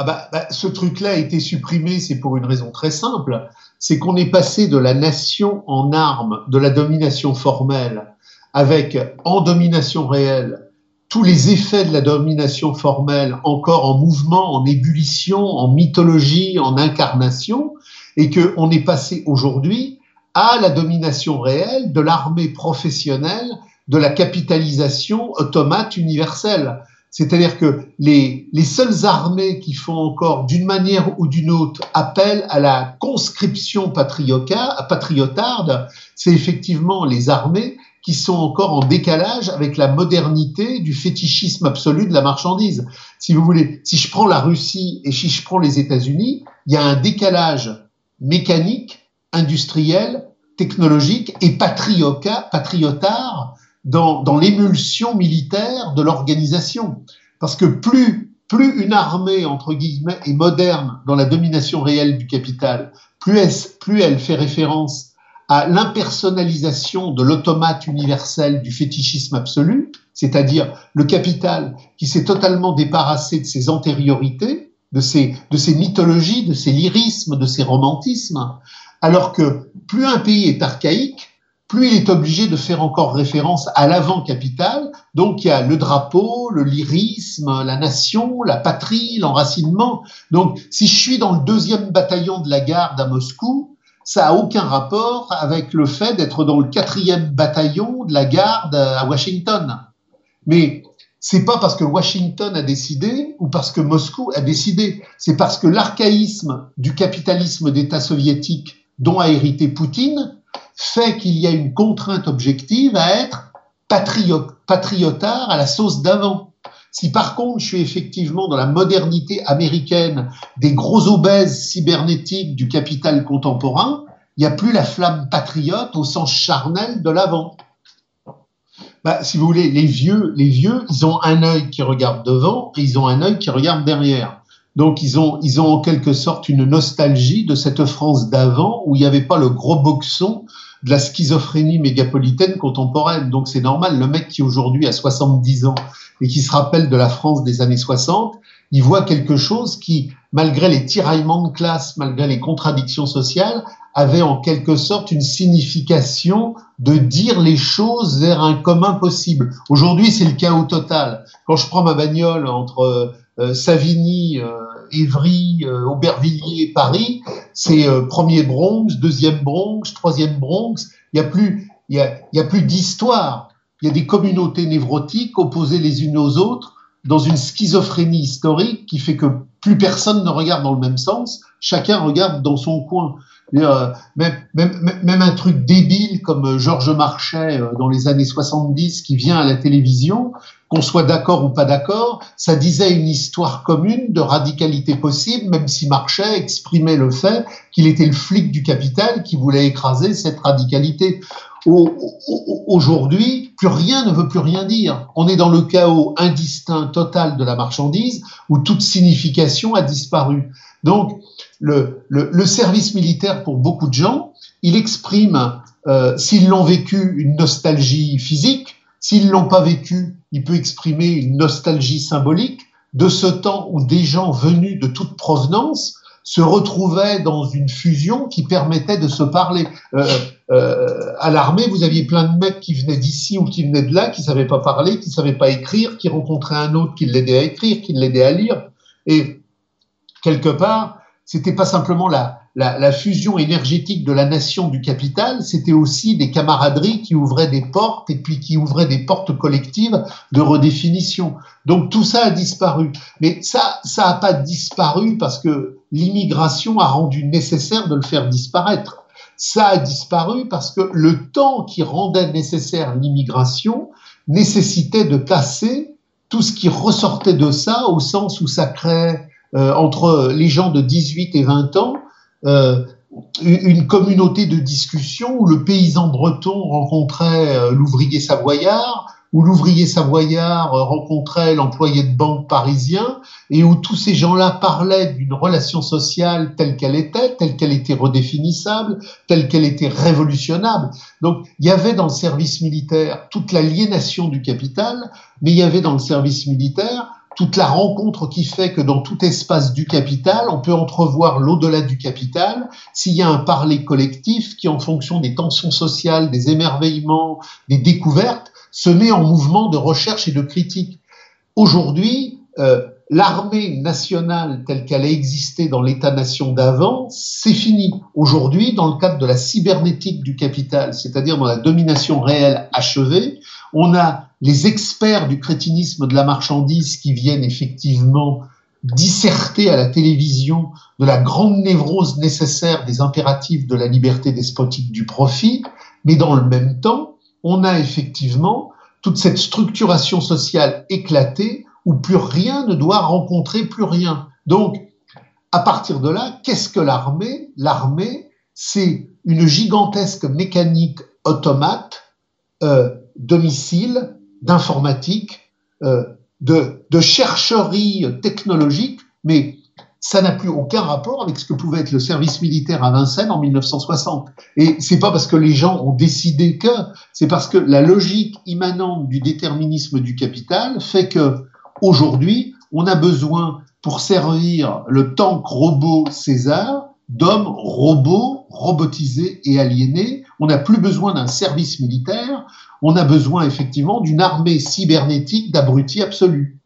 Ce truc-là a été supprimé, c'est pour une raison très simple, c'est qu'on est passé de la nation en armes, de la domination formelle, avec en domination réelle tous les effets de la domination formelle encore en mouvement, en ébullition, en mythologie, en incarnation, et qu'on est passé aujourd'hui à la domination réelle de l'armée professionnelle, de la capitalisation automate universelle. C'est-à-dire que les seules armées qui font encore, d'une manière ou d'une autre, appel à la conscription patriotarde, c'est effectivement les armées qui sont encore en décalage avec la modernité du fétichisme absolu de la marchandise. Si vous voulez, si je prends la Russie et si je prends les États-Unis, il y a un décalage mécanique, industriel, technologique et patriotard dans l'émulsion militaire de l'organisation. Parce que plus une armée, entre guillemets, est moderne dans la domination réelle du capital, plus elle fait référence à l'impersonnalisation de l'automate universel du fétichisme absolu, c'est-à-dire le capital qui s'est totalement débarrassé de ses antériorités, de ses mythologies, de ses lyrismes, de ses romantismes, alors que plus un pays est archaïque, plus il est obligé de faire encore référence à l'avant-capital. Donc il y a le drapeau, le lyrisme, la nation, la patrie, l'enracinement. Donc si je suis dans le 2e bataillon de la garde à Moscou, ça n'a aucun rapport avec le fait d'être dans le 4e bataillon de la garde à Washington. Mais c'est pas parce que Washington a décidé ou parce que Moscou a décidé. C'est parce que l'archaïsme du capitalisme d'État soviétique dont a hérité Poutine fait qu'il y a une contrainte objective à être patriotard à la sauce d'avant. Si par contre je suis effectivement dans la modernité américaine des gros obèses cybernétiques du capital contemporain, il n'y a plus la flamme patriote au sens charnel de l'avant. Si vous voulez, les vieux, ils ont un œil qui regarde devant et ils ont un œil qui regarde derrière. Donc ils ont en quelque sorte une nostalgie de cette France d'avant où il n'y avait pas le gros boxon de la schizophrénie mégapolitaine contemporaine. Donc c'est normal, le mec qui aujourd'hui a 70 ans et qui se rappelle de la France des années 60, il voit quelque chose qui, malgré les tiraillements de classe, malgré les contradictions sociales, avait en quelque sorte une signification de dire les choses vers un commun possible. Aujourd'hui, c'est le chaos total. Quand je prends ma bagnole entre Savigny, Évry, Aubervilliers, Paris, c'est premier Bronx, deuxième Bronx, troisième Bronx. Il y a plus d'histoire. Il y a des communautés névrotiques opposées les unes aux autres dans une schizophrénie historique qui fait que plus personne ne regarde dans le même sens. Chacun regarde dans son coin. Même un truc débile comme Georges Marchais dans les années 70 qui vient à la télévision, qu'on soit d'accord ou pas d'accord, ça disait une histoire commune de radicalité possible, même si Marchais exprimait le fait qu'il était le flic du capital qui voulait écraser cette radicalité. Aujourd'hui, plus rien ne veut plus rien dire. On est dans le chaos indistinct total de la marchandise où toute signification a disparu. Donc, le service militaire, pour beaucoup de gens, il exprime, s'ils l'ont vécu, une nostalgie physique. S'ils l'ont pas vécu, il peut exprimer une nostalgie symbolique de ce temps où des gens venus de toute provenance se retrouvaient dans une fusion qui permettait de se parler. À l'armée, vous aviez plein de mecs qui venaient d'ici ou qui venaient de là, qui savaient pas parler, qui savaient pas écrire, qui rencontraient un autre qui l'aidait à écrire, qui l'aidait à lire. Et quelque part, c'était pas simplement la fusion énergétique de la nation du capital, c'était aussi des camaraderies qui ouvraient des portes et puis qui ouvraient des portes collectives de redéfinition. Donc tout ça a disparu. Mais ça a pas disparu parce que l'immigration a rendu nécessaire de le faire disparaître. Ça a disparu parce que le temps qui rendait nécessaire l'immigration nécessitait de casser tout ce qui ressortait de ça au sens où ça créait entre les gens de 18 et 20 ans une communauté de discussion où le paysan breton rencontrait l'ouvrier savoyard, où l'ouvrier savoyard rencontrait l'employé de banque parisien, et où tous ces gens-là parlaient d'une relation sociale telle qu'elle était redéfinissable, telle qu'elle était révolutionnable. Donc il y avait dans le service militaire toute l'aliénation du capital, mais il y avait dans le service militaire toute la rencontre qui fait que dans tout espace du capital, on peut entrevoir l'au-delà du capital s'il y a un parler collectif qui, en fonction des tensions sociales, des émerveillements, des découvertes, se met en mouvement de recherche et de critique. Aujourd'hui, l'armée nationale telle qu'elle a existé dans l'État-nation d'avant, c'est fini. Aujourd'hui, dans le cadre de la cybernétique du capital, c'est-à-dire dans la domination réelle achevée, on a les experts du crétinisme de la marchandise qui viennent effectivement disserter à la télévision de la grande névrose nécessaire des impératifs de la liberté despotique du profit, mais dans le même temps, on a effectivement toute cette structuration sociale éclatée où plus rien ne doit rencontrer plus rien. Donc, à partir de là, qu'est-ce que l'armée? L'armée, c'est une gigantesque mécanique automate de missiles, d'informatique, de chercherie technologique, mais ça n'a plus aucun rapport avec ce que pouvait être le service militaire à Vincennes en 1960. Et c'est pas parce que les gens ont décidé que, c'est parce que la logique immanente du déterminisme du capital fait que aujourd'hui, on a besoin, pour servir le tank robot César, d'hommes robots, robotisés et aliénés. On n'a plus besoin d'un service militaire, on a besoin effectivement d'une armée cybernétique d'abrutis absolus.